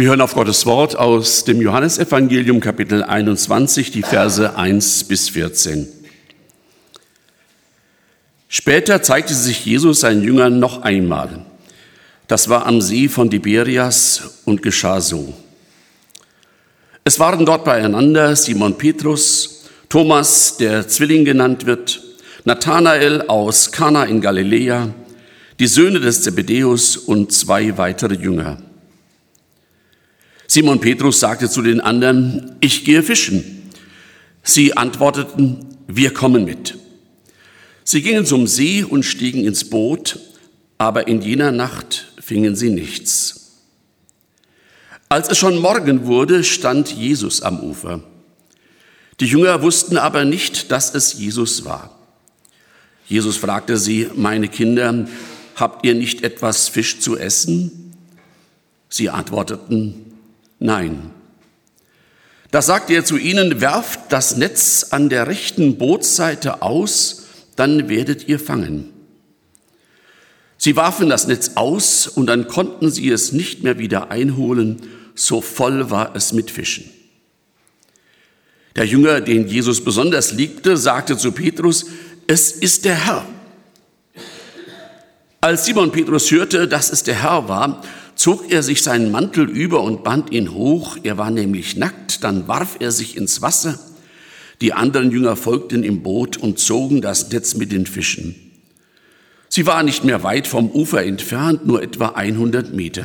Wir hören auf Gottes Wort aus dem Johannesevangelium, Kapitel 21, die Verse 1 bis 14. Später zeigte sich Jesus seinen Jüngern noch einmal. Das war am See von Tiberias und geschah so. Es waren dort beieinander Simon Petrus, Thomas, der Zwilling genannt wird, Nathanael aus Kana in Galiläa, die Söhne des Zebedäus und 2 weitere Jünger. Simon Petrus sagte zu den anderen: Ich gehe fischen. Sie antworteten: Wir kommen mit. Sie gingen zum See und stiegen ins Boot, aber in jener Nacht fingen sie nichts. Als es schon Morgen wurde, stand Jesus am Ufer. Die Jünger wussten aber nicht, dass es Jesus war. Jesus fragte sie: Meine Kinder, habt ihr nicht etwas Fisch zu essen? Sie antworteten: Nein. Da sagte er zu ihnen: Werft das Netz an der rechten Bootsseite aus, dann werdet ihr fangen. Sie warfen das Netz aus und dann konnten sie es nicht mehr wieder einholen, so voll war es mit Fischen. Der Jünger, den Jesus besonders liebte, sagte zu Petrus: Es ist der Herr. Als Simon Petrus hörte, dass es der Herr war, zog er sich seinen Mantel über und band ihn hoch. Er war nämlich nackt. Dann warf er sich ins Wasser. Die anderen Jünger folgten im Boot und zogen das Netz mit den Fischen. Sie waren nicht mehr weit vom Ufer entfernt, nur etwa 100 Meter.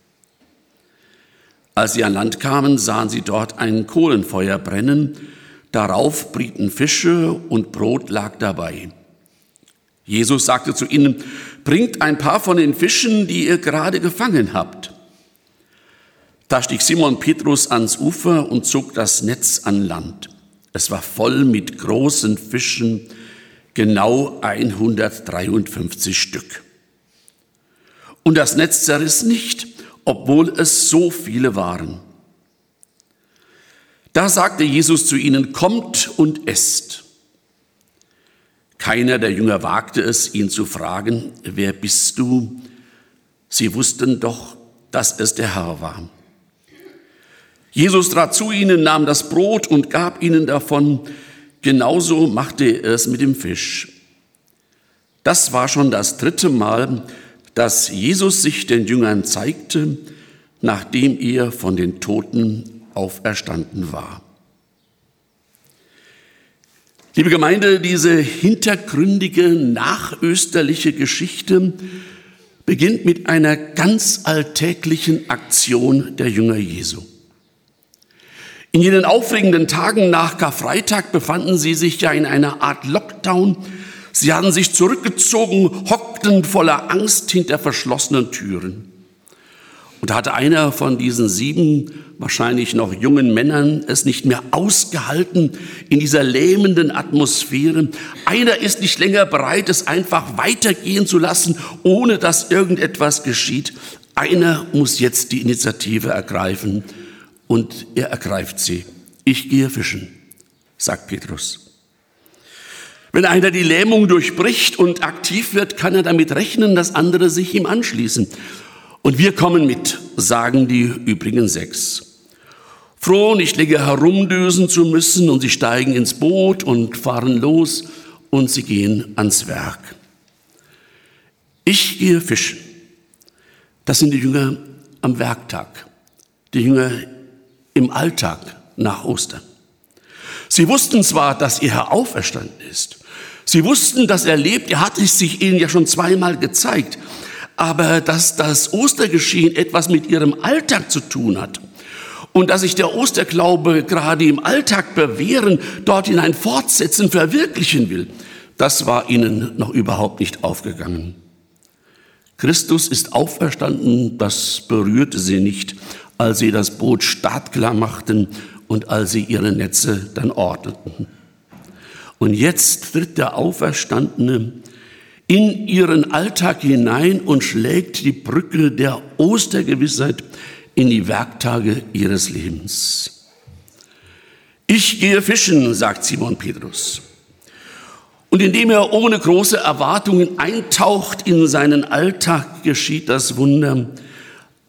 Als sie an Land kamen, sahen sie dort ein Kohlenfeuer brennen. Darauf brieten Fische und Brot lag dabei. Jesus sagte zu ihnen: Bringt ein paar von den Fischen, die ihr gerade gefangen habt. Da stieg Simon Petrus ans Ufer und zog das Netz an Land. Es war voll mit großen Fischen, genau 153 Stück. Und das Netz zerriss nicht, obwohl es so viele waren. Da sagte Jesus zu ihnen: Kommt und esst. Keiner der Jünger wagte es, ihn zu fragen: Wer bist du? Sie wussten doch, dass es der Herr war. Jesus trat zu ihnen, nahm das Brot und gab ihnen davon. Genauso machte er es mit dem Fisch. Das war schon das 3. Mal, dass Jesus sich den Jüngern zeigte, nachdem er von den Toten auferstanden war. Liebe Gemeinde, diese hintergründige, nachösterliche Geschichte beginnt mit einer ganz alltäglichen Aktion der Jünger Jesu. In jenen aufregenden Tagen nach Karfreitag befanden sie sich ja in einer Art Lockdown. Sie hatten sich zurückgezogen, hockten voller Angst hinter verschlossenen Türen. Und da hatte einer von diesen 7 wahrscheinlich noch jungen Männern es nicht mehr ausgehalten in dieser lähmenden Atmosphäre. Einer ist nicht länger bereit, es einfach weitergehen zu lassen, ohne dass irgendetwas geschieht. Einer muss jetzt die Initiative ergreifen und er ergreift sie. Ich gehe fischen, sagt Petrus. Wenn einer die Lähmung durchbricht und aktiv wird, kann er damit rechnen, dass andere sich ihm anschließen. Und wir kommen mit, sagen die übrigen 6. Froh, nicht länger herumdösen zu müssen, und sie steigen ins Boot und fahren los und sie gehen ans Werk. Ich gehe fischen. Das sind die Jünger am Werktag, die Jünger im Alltag nach Ostern. Sie wussten zwar, dass ihr Herr auferstanden ist. Sie wussten, dass er lebt. Er hat es sich ihnen ja schon 2-mal gezeigt. Aber dass das Ostergeschehen etwas mit ihrem Alltag zu tun hat und dass sich der Osterglaube gerade im Alltag bewähren, dort hinein fortsetzen, verwirklichen will, das war ihnen noch überhaupt nicht aufgegangen. Christus ist auferstanden, das berührte sie nicht, als sie das Boot startklar machten und als sie ihre Netze dann ordneten. Und jetzt tritt der Auferstandene in ihren Alltag hinein und schlägt die Brücke der Ostergewissheit in die Werktage ihres Lebens. Ich gehe fischen, sagt Simon Petrus. Und indem er ohne große Erwartungen eintaucht in seinen Alltag, geschieht das Wunder.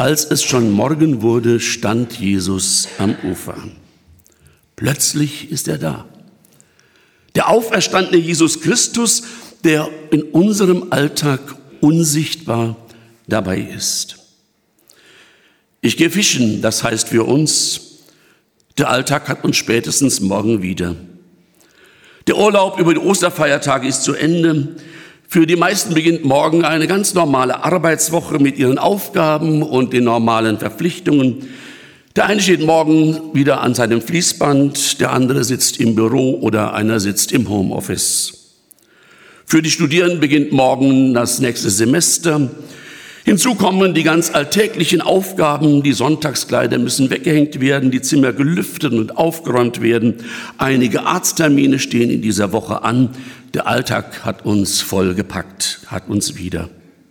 Als es schon Morgen wurde, stand Jesus am Ufer. Plötzlich ist er da. Der auferstandene Jesus Christus, der in unserem Alltag unsichtbar dabei ist. Ich gehe fischen, das heißt für uns, der Alltag hat uns spätestens morgen wieder. Der Urlaub über die Osterfeiertage ist zu Ende. Für die meisten beginnt morgen eine ganz normale Arbeitswoche mit ihren Aufgaben und den normalen Verpflichtungen. Der eine steht morgen wieder an seinem Fließband, der andere sitzt im Büro oder einer sitzt im Homeoffice. Für die Studierenden beginnt morgen das nächste Semester. Hinzu kommen die ganz alltäglichen Aufgaben, die Sonntagskleider müssen weggehängt werden, die Zimmer gelüftet und aufgeräumt werden. Einige Arzttermine stehen in dieser Woche an. Der Alltag hat uns vollgepackt, hat uns wieder.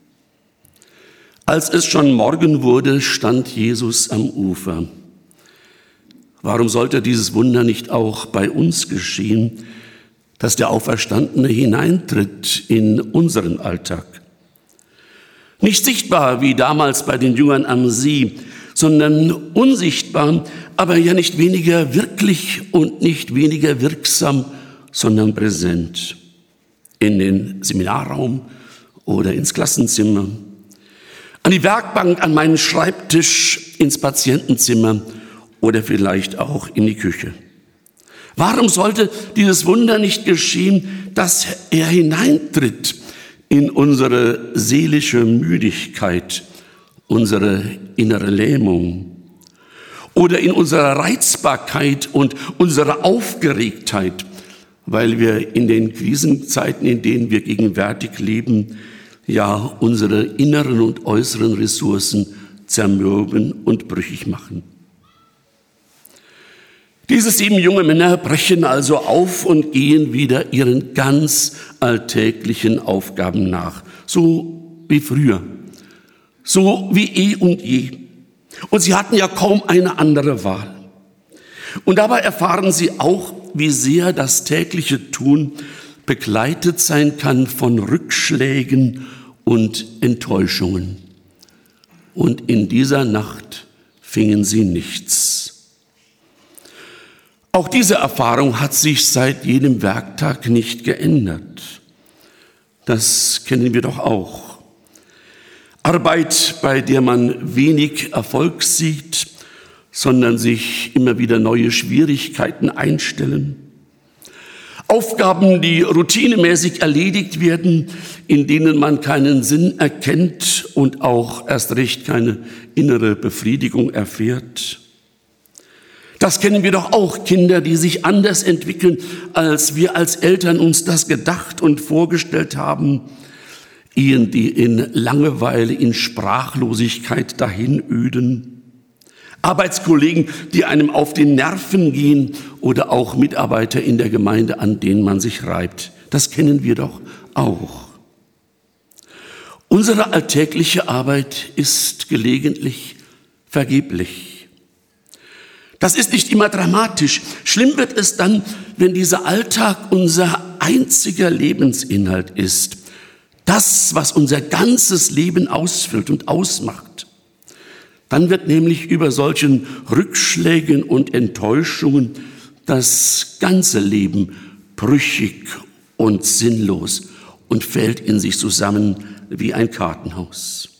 Als es schon Morgen wurde, stand Jesus am Ufer. Warum sollte dieses Wunder nicht auch bei uns geschehen, dass der Auferstandene hineintritt in unseren Alltag? Nicht sichtbar wie damals bei den Jüngern am See, sondern unsichtbar, aber ja nicht weniger wirklich und nicht weniger wirksam, sondern präsent. In den Seminarraum oder ins Klassenzimmer, an die Werkbank, an meinen Schreibtisch, ins Patientenzimmer oder vielleicht auch in die Küche. Warum sollte dieses Wunder nicht geschehen, dass er hineintritt in unsere seelische Müdigkeit, unsere innere Lähmung oder in unsere Reizbarkeit und unsere Aufgeregtheit, weil wir in den Krisenzeiten, in denen wir gegenwärtig leben, ja unsere inneren und äußeren Ressourcen zermürben und brüchig machen. Diese 7 junge Männer brechen also auf und gehen wieder ihren ganz alltäglichen Aufgaben nach, so wie früher, so wie eh und je. Und sie hatten ja kaum eine andere Wahl. Und dabei erfahren sie auch, wie sehr das tägliche Tun begleitet sein kann von Rückschlägen und Enttäuschungen. Und in dieser Nacht fingen sie nichts. Auch diese Erfahrung hat sich seit jedem Werktag nicht geändert. Das kennen wir doch auch. Arbeit, bei der man wenig Erfolg sieht, sondern sich immer wieder neue Schwierigkeiten einstellen. Aufgaben, die routinemäßig erledigt werden, in denen man keinen Sinn erkennt und auch erst recht keine innere Befriedigung erfährt. Das kennen wir doch auch, Kinder, die sich anders entwickeln, als wir als Eltern uns das gedacht und vorgestellt haben, Ehen, die in Langeweile, in Sprachlosigkeit dahinöden. Arbeitskollegen, die einem auf die Nerven gehen oder auch Mitarbeiter in der Gemeinde, an denen man sich reibt. Das kennen wir doch auch. Unsere alltägliche Arbeit ist gelegentlich vergeblich. Das ist nicht immer dramatisch. Schlimm wird es dann, wenn dieser Alltag unser einziger Lebensinhalt ist. Das, was unser ganzes Leben ausfüllt und ausmacht. Dann wird nämlich über solchen Rückschlägen und Enttäuschungen das ganze Leben brüchig und sinnlos und fällt in sich zusammen wie ein Kartenhaus.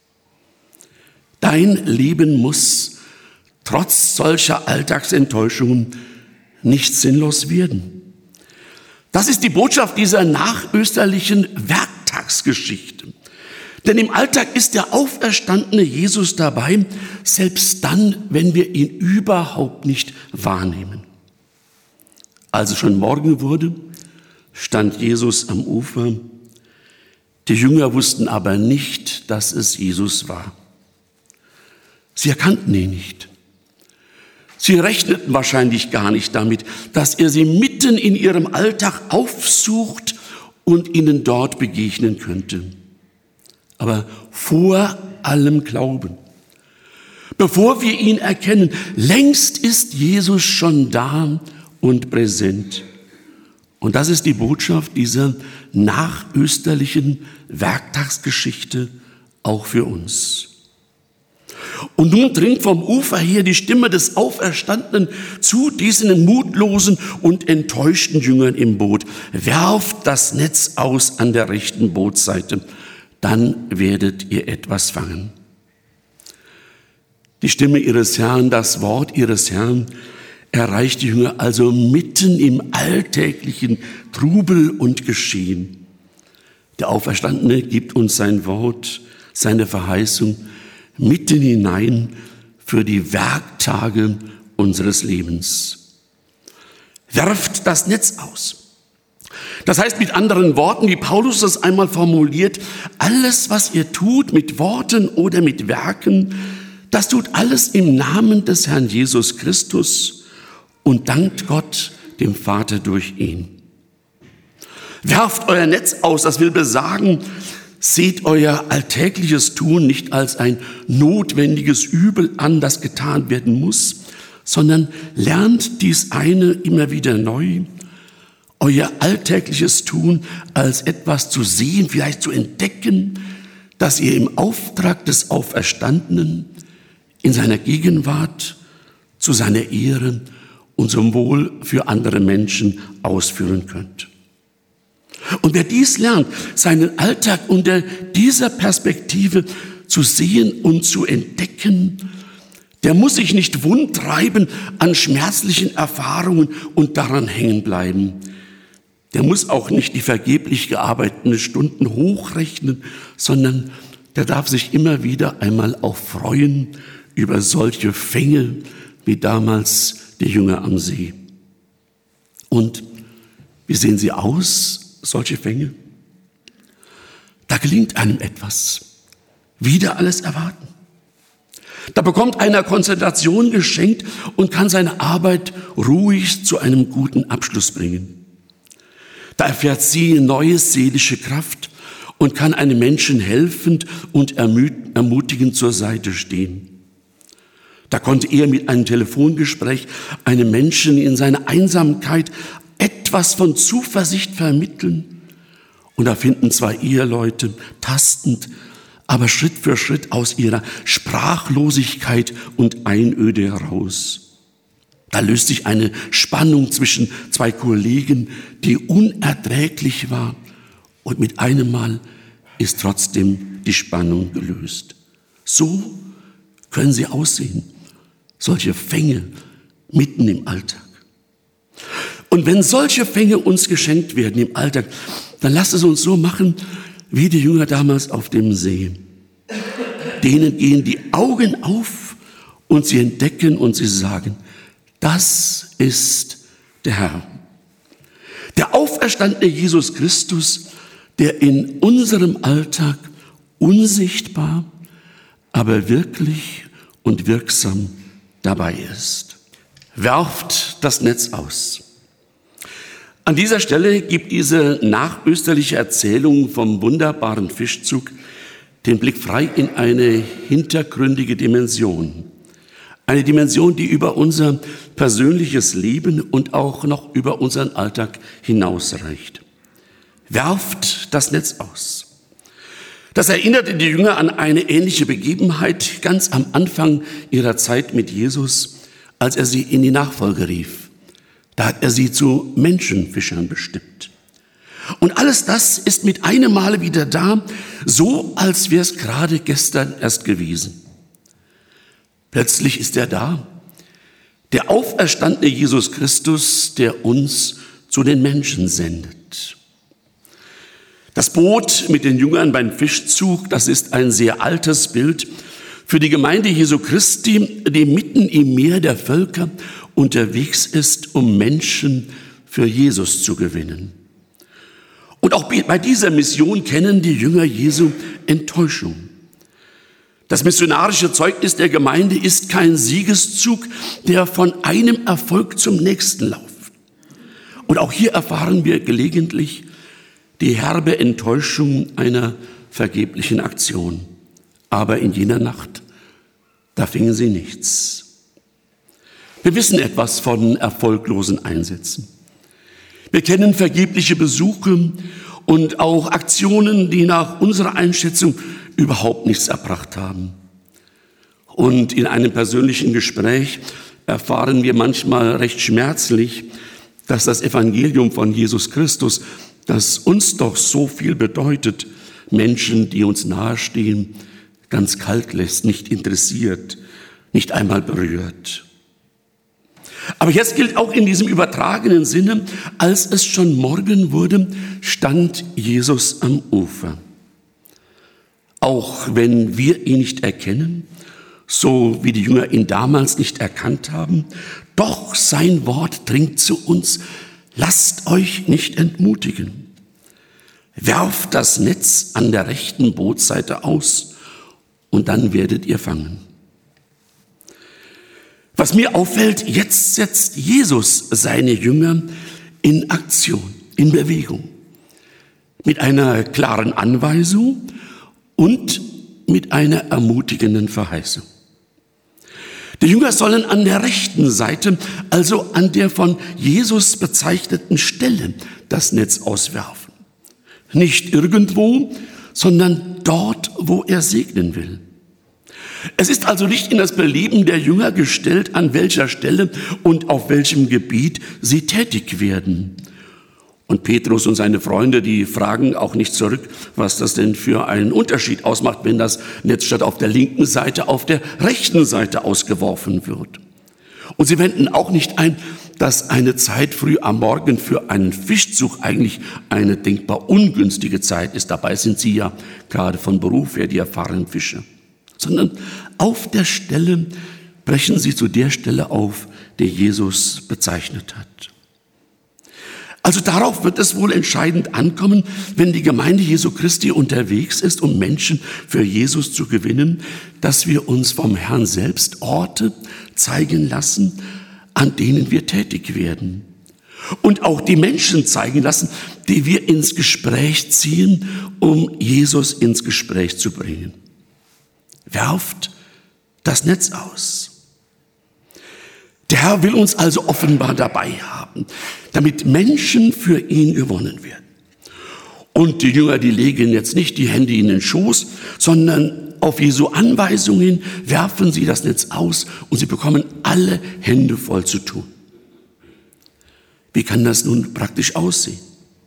Dein Leben muss trotz solcher Alltagsenttäuschungen nicht sinnlos werden. Das ist die Botschaft dieser nachösterlichen Werktagsgeschichte. Denn im Alltag ist der auferstandene Jesus dabei, selbst dann, wenn wir ihn überhaupt nicht wahrnehmen. Als es schon Morgen wurde, stand Jesus am Ufer. Die Jünger wussten aber nicht, dass es Jesus war. Sie erkannten ihn nicht. Sie rechneten wahrscheinlich gar nicht damit, dass er sie mitten in ihrem Alltag aufsucht und ihnen dort begegnen könnte. Aber vor allem Glauben. Bevor wir ihn erkennen, längst ist Jesus schon da und präsent. Und das ist die Botschaft dieser nachösterlichen Werktagsgeschichte auch für uns. Und nun dringt vom Ufer her die Stimme des Auferstandenen zu diesen mutlosen und enttäuschten Jüngern im Boot. Werft das Netz aus an der rechten Bootsseite, dann werdet ihr etwas fangen. Die Stimme ihres Herrn, das Wort ihres Herrn erreicht die Jünger also mitten im alltäglichen Trubel und Geschehen. Der Auferstandene gibt uns sein Wort, seine Verheißung mitten hinein für die Werktage unseres Lebens. Werft das Netz aus. Das heißt mit anderen Worten, wie Paulus das einmal formuliert, alles, was ihr tut mit Worten oder mit Werken, das tut alles im Namen des Herrn Jesus Christus und dankt Gott, dem Vater, durch ihn. Werft euer Netz aus, das will besagen, seht euer alltägliches Tun nicht als ein notwendiges Übel an, das getan werden muss, sondern lernt dies eine immer wieder neu, euer alltägliches Tun als etwas zu sehen, vielleicht zu entdecken, das ihr im Auftrag des Auferstandenen in seiner Gegenwart zu seiner Ehre und zum Wohl für andere Menschen ausführen könnt. Und wer dies lernt, seinen Alltag unter dieser Perspektive zu sehen und zu entdecken, der muss sich nicht wundtreiben an schmerzlichen Erfahrungen und daran hängen bleiben. Der muss auch nicht die vergeblich gearbeiteten Stunden hochrechnen, sondern der darf sich immer wieder einmal auch freuen über solche Fänge wie damals die Jünger am See. Und wie sehen sie aus, solche Fänge? Da gelingt einem etwas. Wieder alles erwarten. Da bekommt einer Konzentration geschenkt und kann seine Arbeit ruhig zu einem guten Abschluss bringen. Da erfährt sie neue seelische Kraft und kann einem Menschen helfend und ermutigend zur Seite stehen. Da konnte er mit einem Telefongespräch einem Menschen in seiner Einsamkeit etwas von Zuversicht vermitteln. Und da finden zwei Eheleute tastend, aber Schritt für Schritt aus ihrer Sprachlosigkeit und Einöde heraus. Da löst sich eine Spannung zwischen zwei Kollegen, die unerträglich war. Und mit einem Mal ist trotzdem die Spannung gelöst. So können sie aussehen, solche Fänge mitten im Alltag. Und wenn solche Fänge uns geschenkt werden im Alltag, dann lasst es uns so machen, wie die Jünger damals auf dem See. Denen gehen die Augen auf und sie entdecken und sie sagen, das ist der Herr. Der auferstandene Jesus Christus, der in unserem Alltag unsichtbar, aber wirklich und wirksam dabei ist. Werft das Netz aus. An dieser Stelle gibt diese nachösterliche Erzählung vom wunderbaren Fischzug den Blick frei in eine hintergründige Dimension. Eine Dimension, die über unser persönliches Leben und auch noch über unseren Alltag hinausreicht. Werft das Netz aus. Das erinnerte die Jünger an eine ähnliche Begebenheit ganz am Anfang ihrer Zeit mit Jesus, als er sie in die Nachfolge rief. Da hat er sie zu Menschenfischern bestimmt. Und alles das ist mit einem Male wieder da, so als wäre es gerade gestern erst gewesen. Plötzlich ist er da, der auferstandene Jesus Christus, der uns zu den Menschen sendet. Das Boot mit den Jüngern beim Fischzug, das ist ein sehr altes Bild für die Gemeinde Jesu Christi, die mitten im Meer der Völker unterwegs ist, um Menschen für Jesus zu gewinnen. Und auch bei dieser Mission kennen die Jünger Jesu Enttäuschung. Das missionarische Zeugnis der Gemeinde ist kein Siegeszug, der von einem Erfolg zum nächsten läuft. Und auch hier erfahren wir gelegentlich die herbe Enttäuschung einer vergeblichen Aktion. Aber in jener Nacht, da fingen sie nichts. Wir wissen etwas von erfolglosen Einsätzen. Wir kennen vergebliche Besuche und auch Aktionen, die nach unserer Einschätzung überhaupt nichts erbracht haben. Und in einem persönlichen Gespräch erfahren wir manchmal recht schmerzlich, dass das Evangelium von Jesus Christus, das uns doch so viel bedeutet, Menschen, die uns nahestehen, ganz kalt lässt, nicht interessiert, nicht einmal berührt. Aber jetzt gilt auch in diesem übertragenen Sinne, als es schon Morgen wurde, stand Jesus am Ufer. Auch wenn wir ihn nicht erkennen, so wie die Jünger ihn damals nicht erkannt haben, doch sein Wort dringt zu uns: Lasst euch nicht entmutigen. Werft das Netz an der rechten Bootsseite aus und dann werdet ihr fangen. Was mir auffällt, jetzt setzt Jesus seine Jünger in Aktion, in Bewegung, mit einer klaren Anweisung und mit einer ermutigenden Verheißung. Die Jünger sollen an der rechten Seite, also an der von Jesus bezeichneten Stelle, das Netz auswerfen. Nicht irgendwo, sondern dort, wo er segnen will. Es ist also nicht in das Belieben der Jünger gestellt, an welcher Stelle und auf welchem Gebiet sie tätig werden. Und Petrus und seine Freunde, die fragen auch nicht zurück, was das denn für einen Unterschied ausmacht, wenn das Netz statt auf der linken Seite auf der rechten Seite ausgeworfen wird. Und sie wenden auch nicht ein, dass eine Zeit früh am Morgen für einen Fischzug eigentlich eine denkbar ungünstige Zeit ist. Dabei sind sie ja gerade von Beruf her die erfahrenen Fischer. Sondern auf der Stelle brechen sie zu der Stelle auf, die Jesus bezeichnet hat. Also darauf wird es wohl entscheidend ankommen, wenn die Gemeinde Jesu Christi unterwegs ist, um Menschen für Jesus zu gewinnen, dass wir uns vom Herrn selbst Orte zeigen lassen, an denen wir tätig werden. Und auch die Menschen zeigen lassen, die wir ins Gespräch ziehen, um Jesus ins Gespräch zu bringen. Werft das Netz aus. Der Herr will uns also offenbar dabei haben, damit Menschen für ihn gewonnen werden. Und die Jünger, die legen jetzt nicht die Hände in den Schoß, sondern auf Jesu Anweisungen werfen sie das Netz aus und sie bekommen alle Hände voll zu tun. Wie kann das nun praktisch aussehen?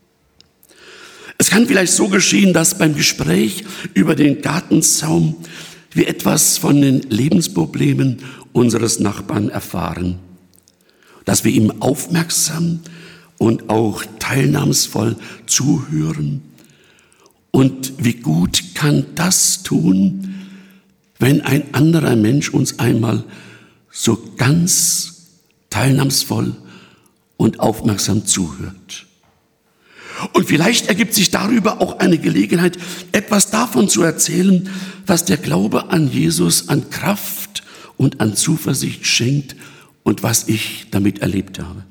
Es kann vielleicht so geschehen, dass beim Gespräch über den Gartenzaun wir etwas von den Lebensproblemen unseres Nachbarn erfahren, dass wir ihm aufmerksam und auch teilnahmsvoll zuhören. Und wie gut kann das tun, wenn ein anderer Mensch uns einmal so ganz teilnahmsvoll und aufmerksam zuhört. Und vielleicht ergibt sich darüber auch eine Gelegenheit, etwas davon zu erzählen, was der Glaube an Jesus an Kraft und an Zuversicht schenkt und was ich damit erlebt habe.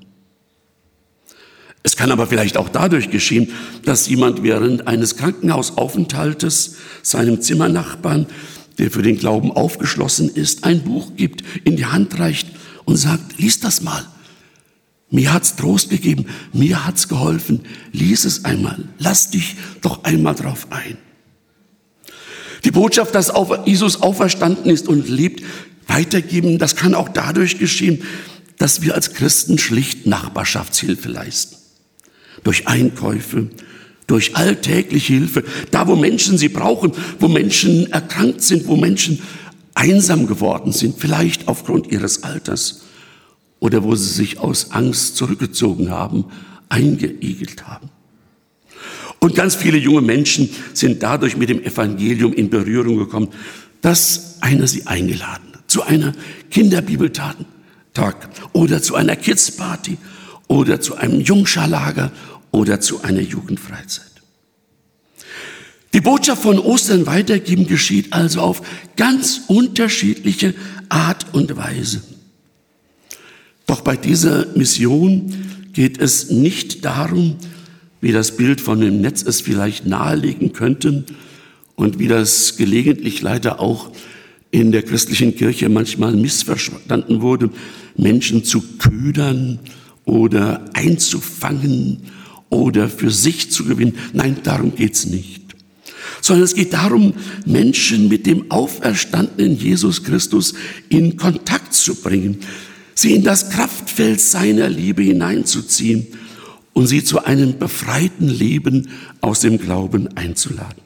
Es kann aber vielleicht auch dadurch geschehen, dass jemand während eines Krankenhausaufenthaltes seinem Zimmernachbarn, der für den Glauben aufgeschlossen ist, ein Buch gibt, in die Hand reicht und sagt: Lies das mal. Mir hat's Trost gegeben, mir hat's geholfen. Lies es einmal, lass dich doch einmal drauf ein. Die Botschaft, dass Jesus auferstanden ist und lebt, weitergeben, das kann auch dadurch geschehen, dass wir als Christen schlicht Nachbarschaftshilfe leisten. Durch Einkäufe, durch alltägliche Hilfe, da wo Menschen sie brauchen, wo Menschen erkrankt sind, wo Menschen einsam geworden sind, vielleicht aufgrund ihres Alters. Oder wo sie sich aus Angst zurückgezogen haben, eingeigelt haben. Und ganz viele junge Menschen sind dadurch mit dem Evangelium in Berührung gekommen, dass einer sie eingeladen hat, zu einer Kinderbibeltag oder zu einer Kidsparty oder zu einem Jungscharlager oder zu einer Jugendfreizeit. Die Botschaft von Ostern weitergeben geschieht also auf ganz unterschiedliche Art und Weise. Doch bei dieser Mission geht es nicht darum, wie das Bild von dem Netz es vielleicht nahelegen könnte und wie das gelegentlich leider auch in der christlichen Kirche manchmal missverstanden wurde, Menschen zu ködern oder einzufangen oder für sich zu gewinnen. Nein, darum geht's nicht. sondern es geht darum, Menschen mit dem auferstandenen Jesus Christus in Kontakt zu bringen, sie in das Kraftfeld seiner Liebe hineinzuziehen und sie zu einem befreiten Leben aus dem Glauben einzuladen.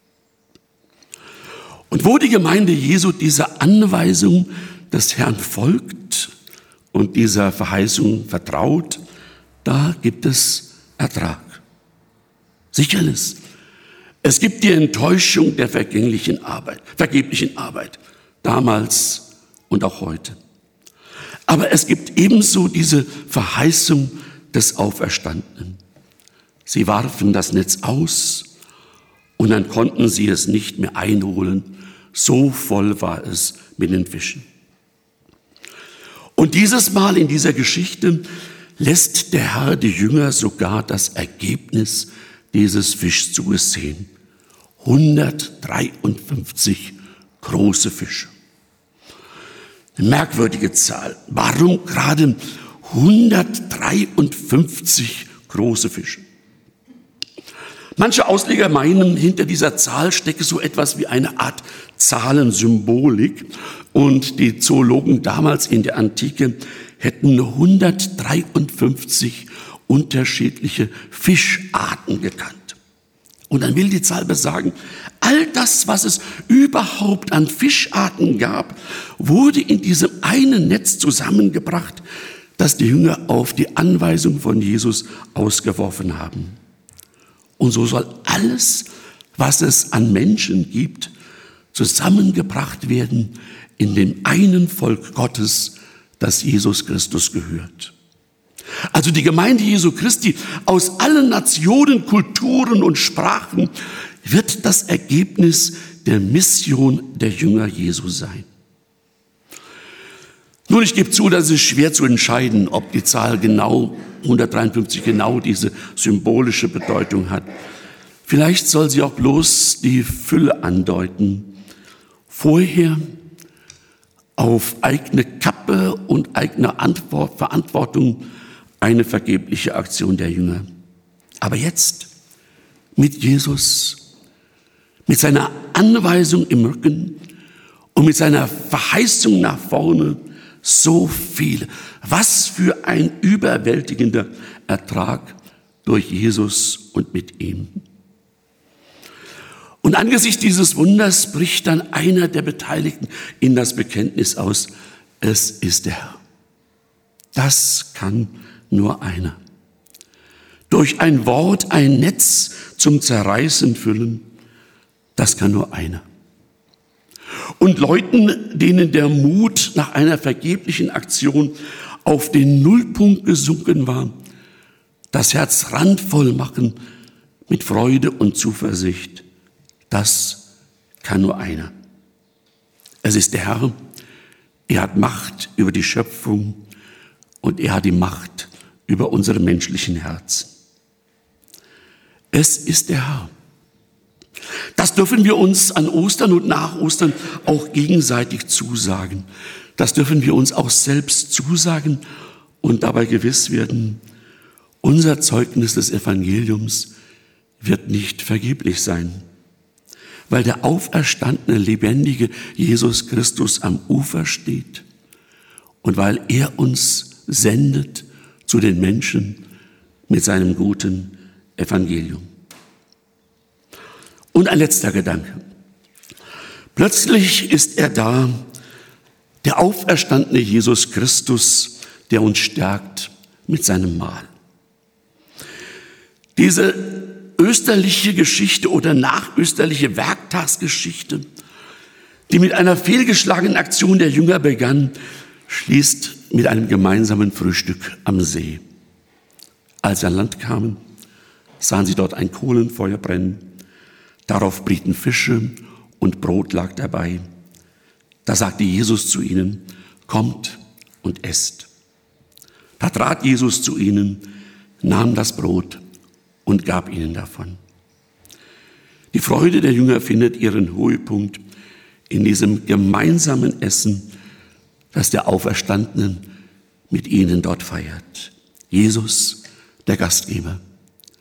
Und wo die Gemeinde Jesu dieser Anweisung des Herrn folgt und dieser Verheißung vertraut, da gibt es Ertrag. Sicherlich. Es gibt die Enttäuschung der vergeblichen Arbeit, damals und auch heute. Aber es gibt ebenso diese Verheißung des Auferstandenen. Sie warfen das Netz aus und dann konnten sie es nicht mehr einholen. So voll war es mit den Fischen. Und dieses Mal in dieser Geschichte lässt der Herr die Jünger sogar das Ergebnis dieses Fischzuges sehen. 153 große Fische. Eine merkwürdige Zahl. Warum gerade 153 große Fische? Manche Ausleger meinen, hinter dieser Zahl stecke so etwas wie eine Art Zahlensymbolik. Und die Zoologen damals in der Antike hätten 153 unterschiedliche Fischarten gekannt. Und dann will die Zahl besagen, all das, was es überhaupt an Fischarten gab, wurde in diesem einen Netz zusammengebracht, das die Jünger auf die Anweisung von Jesus ausgeworfen haben. Und so soll alles, was es an Menschen gibt, zusammengebracht werden in dem einen Volk Gottes, das Jesus Christus gehört. Also die Gemeinde Jesu Christi aus allen Nationen, Kulturen und Sprachen wird das Ergebnis der Mission der Jünger Jesu sein. Nun, ich gebe zu, dass es schwer zu entscheiden, ob die Zahl 153 genau diese symbolische Bedeutung hat. Vielleicht soll sie auch bloß die Fülle andeuten. Vorher auf eigene Kappe und eigene Verantwortung eine vergebliche Aktion der Jünger. Aber jetzt mit Jesus, mit seiner Anweisung im Rücken und mit seiner Verheißung nach vorne, so viel. Was für ein überwältigender Ertrag durch Jesus und mit ihm. Und angesichts dieses Wunders bricht dann einer der Beteiligten in das Bekenntnis aus: Es ist der Herr. Das kann nur einer. Durch ein Wort ein Netz zum Zerreißen füllen, das kann nur einer. Und Leuten, denen der Mut nach einer vergeblichen Aktion auf den Nullpunkt gesunken war, das Herz randvoll machen mit Freude und Zuversicht, das kann nur einer. Es ist der Herr, er hat Macht über die Schöpfung und er hat die Macht über unsere menschlichen Herzen. Es ist der Herr. Das dürfen wir uns an Ostern und nach Ostern auch gegenseitig zusagen. Das dürfen wir uns auch selbst zusagen und dabei gewiss werden, unser Zeugnis des Evangeliums wird nicht vergeblich sein, weil der auferstandene, lebendige Jesus Christus am Ufer steht und weil er uns sendet zu den Menschen mit seinem guten Evangelium. Und ein letzter Gedanke. Plötzlich ist er da, der auferstandene Jesus Christus, der uns stärkt mit seinem Mahl. Diese österliche Geschichte oder nachösterliche Werktagsgeschichte, die mit einer fehlgeschlagenen Aktion der Jünger begann, schließt mit einem gemeinsamen Frühstück am See. Als sie an Land kamen, sahen sie dort ein Kohlenfeuer brennen. Darauf brieten Fische und Brot lag dabei. Da sagte Jesus zu ihnen: Kommt und esst. Da trat Jesus zu ihnen, nahm das Brot und gab ihnen davon. Die Freude der Jünger findet ihren Höhepunkt in diesem gemeinsamen Essen, das der Auferstandene mit ihnen dort feiert. Jesus, der Gastgeber.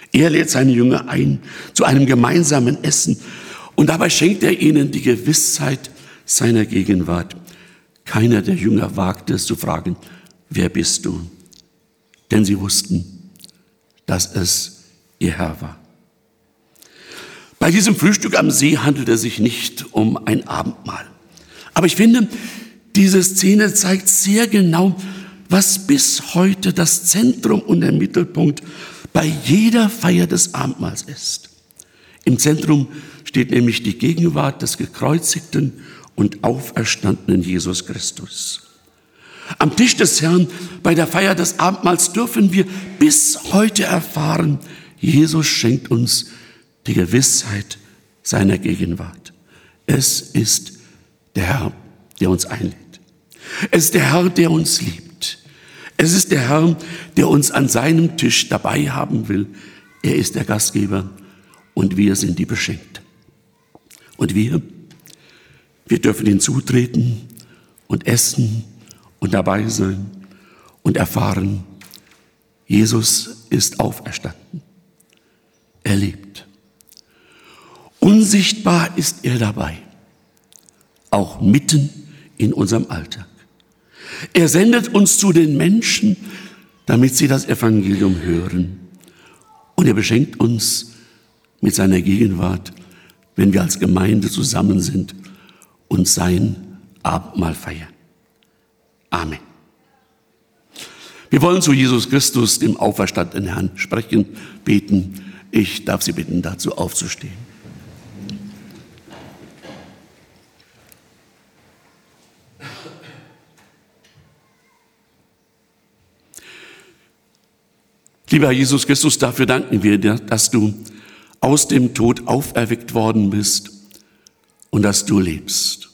Er lädt seine Jünger ein zu einem gemeinsamen Essen und dabei schenkt er ihnen die Gewissheit seiner Gegenwart. Keiner der Jünger wagte es zu fragen, wer bist du? Denn sie wussten, dass es ihr Herr war. Bei diesem Frühstück am See handelt es sich nicht um ein Abendmahl. Aber ich finde, diese Szene zeigt sehr genau, was bis heute das Zentrum und der Mittelpunkt bei jeder Feier des Abendmahls ist. Im Zentrum steht nämlich die Gegenwart des gekreuzigten und auferstandenen Jesus Christus. Am Tisch des Herrn bei der Feier des Abendmahls dürfen wir bis heute erfahren, Jesus schenkt uns die Gewissheit seiner Gegenwart. Es ist der Herr, der uns einlädt. Es ist der Herr, der uns liebt. Es ist der Herr, der uns an seinem Tisch dabei haben will. Er ist der Gastgeber und wir sind die Beschenkten. Und wir dürfen hinzutreten und essen und dabei sein und erfahren, Jesus ist auferstanden. Er lebt. Unsichtbar ist er dabei, auch mitten in unserem Alltag. Er sendet uns zu den Menschen, damit sie das Evangelium hören. Und er beschenkt uns mit seiner Gegenwart, wenn wir als Gemeinde zusammen sind und sein Abendmahl feiern. Amen. Wir wollen zu Jesus Christus, dem auferstandenen Herrn, sprechen, beten. Ich darf Sie bitten, dazu aufzustehen. Lieber Jesus Christus, dafür danken wir dir, dass du aus dem Tod auferweckt worden bist und dass du lebst.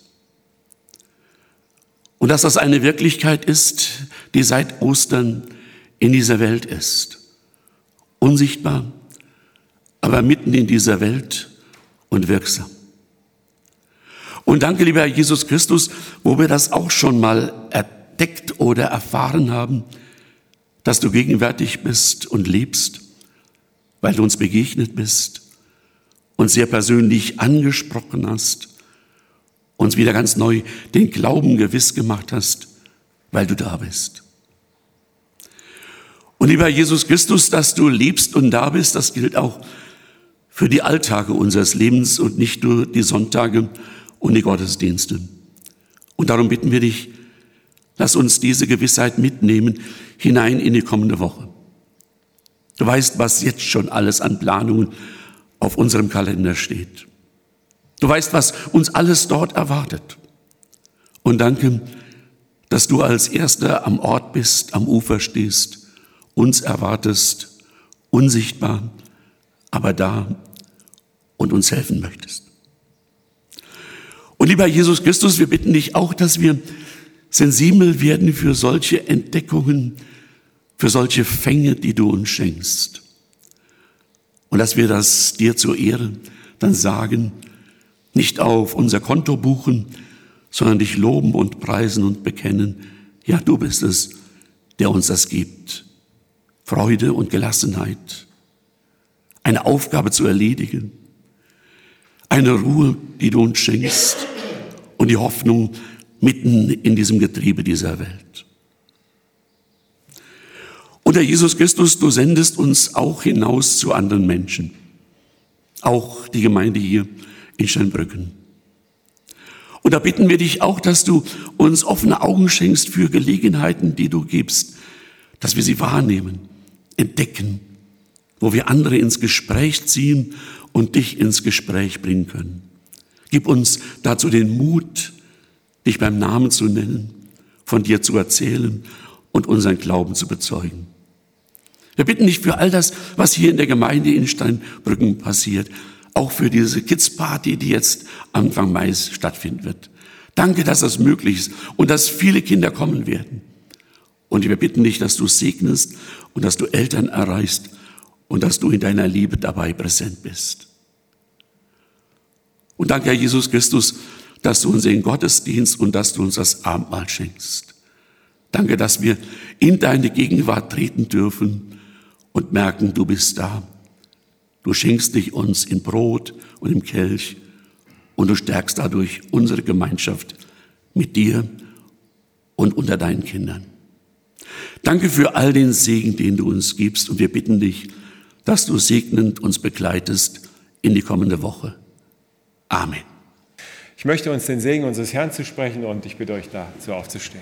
Und dass das eine Wirklichkeit ist, die seit Ostern in dieser Welt ist. Unsichtbar, aber mitten in dieser Welt und wirksam. Und danke, lieber Herr Jesus Christus, wo wir das auch schon mal entdeckt oder erfahren haben, dass du gegenwärtig bist und lebst, weil du uns begegnet bist, uns sehr persönlich angesprochen hast, uns wieder ganz neu den Glauben gewiss gemacht hast, weil du da bist. Und lieber Jesus Christus, dass du lebst und da bist, das gilt auch für die Alltage unseres Lebens und nicht nur die Sonntage und die Gottesdienste. Und darum bitten wir dich, lass uns diese Gewissheit mitnehmen hinein in die kommende Woche. Du weißt, was jetzt schon alles an Planungen auf unserem Kalender steht. Du weißt, was uns alles dort erwartet. Und danke, dass du als Erster am Ort bist, am Ufer stehst, uns erwartest, unsichtbar, aber da und uns helfen möchtest. Und lieber Jesus Christus, wir bitten dich auch, dass wir sensibel werden für solche Entdeckungen, für solche Fänge, die du uns schenkst. Und dass wir das dir zur Ehre dann sagen, nicht auf unser Konto buchen, sondern dich loben und preisen und bekennen. Ja, du bist es, der uns das gibt. Freude und Gelassenheit, eine Aufgabe zu erledigen, eine Ruhe, die du uns schenkst und die Hoffnung mitten in diesem Getriebe dieser Welt. Und Herr Jesus Christus, du sendest uns auch hinaus zu anderen Menschen, auch die Gemeinde hier in Steinbrücken. Und da bitten wir dich auch, dass du uns offene Augen schenkst für Gelegenheiten, die du gibst, dass wir sie wahrnehmen, entdecken, wo wir andere ins Gespräch ziehen und dich ins Gespräch bringen können. Gib uns dazu den Mut, dich beim Namen zu nennen, von dir zu erzählen und unseren Glauben zu bezeugen. Wir bitten dich für all das, was hier in der Gemeinde in Steinbrücken passiert, auch für diese Kids-Party, die jetzt Anfang Mai stattfinden wird. Danke, dass das möglich ist und dass viele Kinder kommen werden. Und wir bitten dich, dass du segnest und dass du Eltern erreichst und dass du in deiner Liebe dabei präsent bist. Und danke, Herr Jesus Christus, dass du uns den Gottesdienst und dass du uns das Abendmahl schenkst. Danke, dass wir in deine Gegenwart treten dürfen und merken, du bist da Du schenkst dich uns in Brot und im Kelch und du stärkst dadurch unsere Gemeinschaft mit dir und unter deinen Kindern. Danke für all den Segen, den du uns gibst, und wir bitten dich, dass du segnend uns begleitest in die kommende Woche. Amen. Ich möchte uns den Segen unseres Herrn zusprechen und ich bitte euch dazu aufzustehen.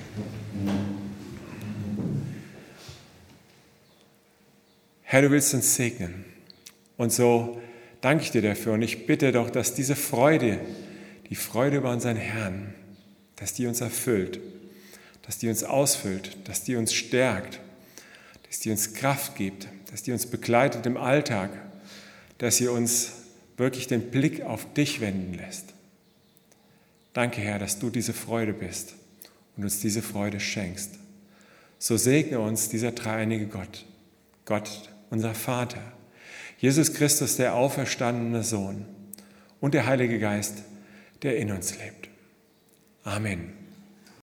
Herr, du willst uns segnen und so danke ich dir dafür und ich bitte doch, dass diese Freude, die Freude über unseren Herrn, dass die uns erfüllt, dass die uns ausfüllt, dass die uns stärkt, dass die uns Kraft gibt, dass die uns begleitet im Alltag, dass sie uns wirklich den Blick auf dich wenden lässt. Danke, Herr, dass du diese Freude bist und uns diese Freude schenkst. So segne uns dieser dreieinige Gott, Gott, unser Vater, Jesus Christus, der auferstandene Sohn und der Heilige Geist, der in uns lebt. Amen.